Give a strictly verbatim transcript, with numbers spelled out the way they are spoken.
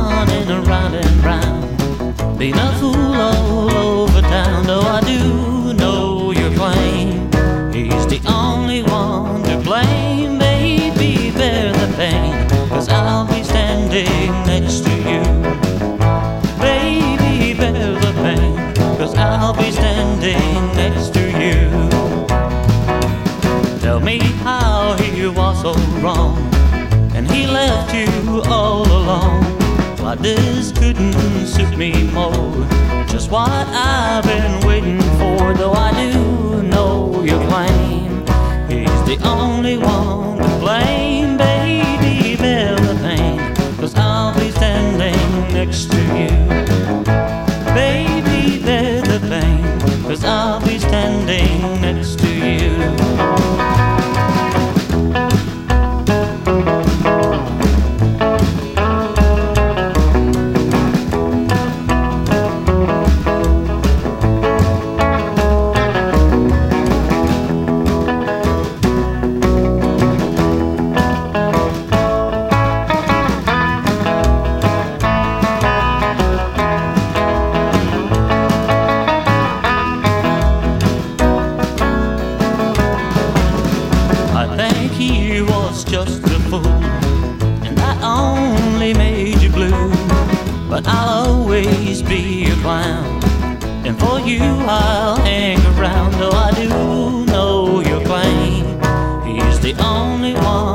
running around and round, being a fool all over town. Though I do know your claim, he's the only one to blame. Baby, bear the pain, 'cause I'll be standing next to you. Baby, bear the pain, 'cause I'll be standing next to you. Tell me how he was so wrong, and he left you all alone. Why this couldn't suit me more, just what I've been waiting for. Though I do know your claim, he's the only one to blame. Baby, bear the pain, 'cause I'll be standing next to you. Baby, bear the pain, 'cause I'll be standing next to you. He was just a fool, and I only made you blue. But I'll always be your clown, and for you I'll hang around. Though I do know your claim, he's the only one